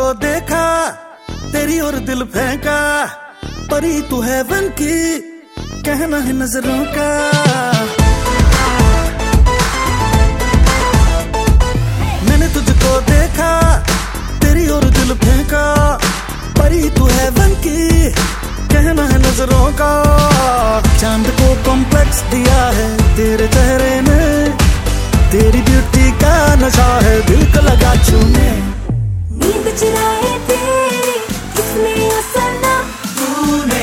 देखा तेरी और दिल फेंका, परी तू हेवन की कहना है नजरों का। मैंने तुझको देखा तेरी और दिल फेंका, परी तू हेवन की कहना है नजरों का। चांद को कॉम्प्लेक्स दिया है तेरे चेहरे ने, तेरी ब्यूटी का नशा है दिल को लगा छूने। नींद चुराए तेरी किसने ओ सनम, तूने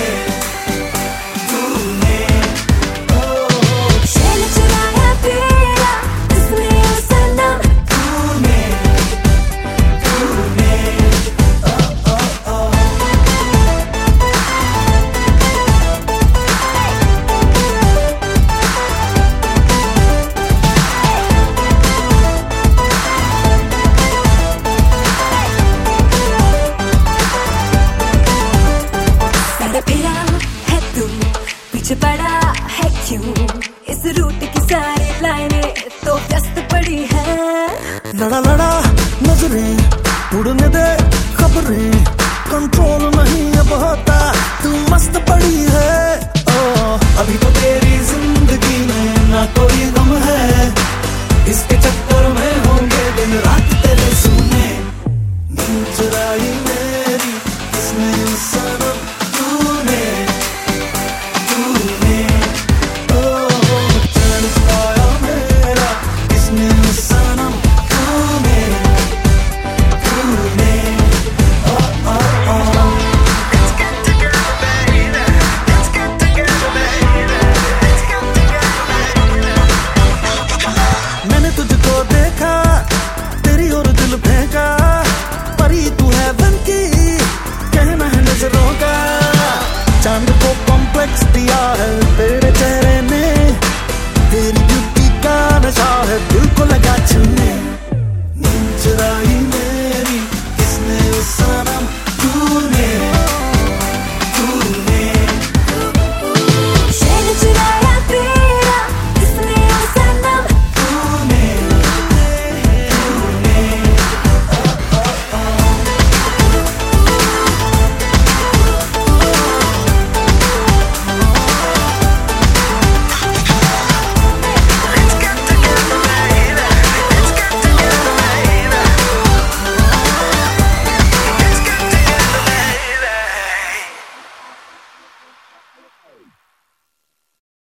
शैल चुराया तेरा किसने ओ सनम, तूने फिरा है तू पीछे पड़ा है क्यों, इस रूट की सारी लाइनें तो व्यस्त पड़ी है। लड़ा लड़ा नजरें उड़ने दे खबरें, कंट्रोल नहीं अब होता तू मस्त पड़ी है। ओ अभी तो तेरी जिंदगी में ना कोई गम है,